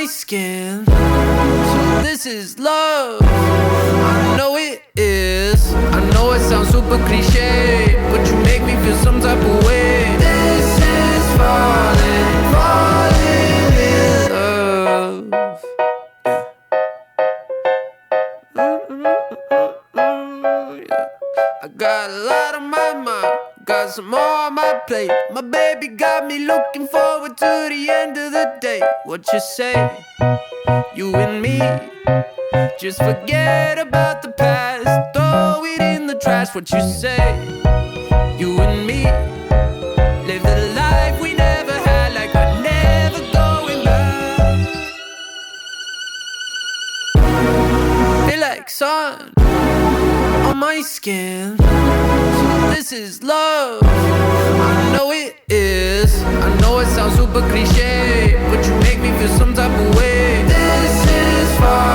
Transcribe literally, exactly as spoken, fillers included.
my skin. So this is love. I know it is. I know it sounds super cliche, but you make me feel some type of way. This is falling, falling in love. Yeah. I got a lot on my mind, got some more on my plate. My baby got me looking forward to the end of the day. What you say? You and me, just forget about the past, throw it in the trash. What you say? You and me, live the life we never had, like we're never going back. Feel like sun on my skin. So this is love. I know it is. I know it sounds super cliche, but you make me feel some type of way. This is far.